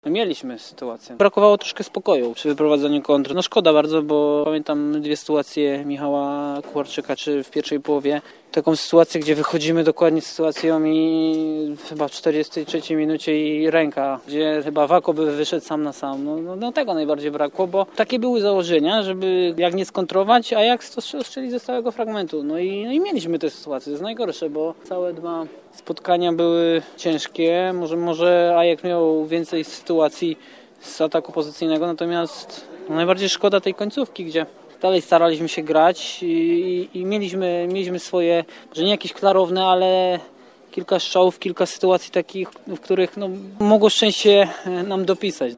Mieliśmy sytuację. Brakowało troszkę spokoju przy wyprowadzaniu kontry. No szkoda bardzo, bo pamiętam dwie sytuacje Michała Kucharczyka, czy w pierwszej połowie. Taką sytuację, gdzie wychodzimy dokładnie z sytuacją i chyba w 43 minucie i ręka, gdzie chyba Wako by wyszedł sam na sam. No tego najbardziej brakło, bo takie były założenia, żeby jak nie skontrować, a jak strzelić ze stałego fragmentu. No i mieliśmy te sytuacje. To jest najgorsze, bo całe dwa spotkania były ciężkie. Może Ajek miał więcej sytuacji z ataku pozycyjnego, natomiast najbardziej szkoda tej końcówki, gdzie dalej staraliśmy się grać i mieliśmy swoje, że nie jakieś klarowne, ale kilka strzałów, kilka sytuacji takich, w których mogło szczęście nam dopisać.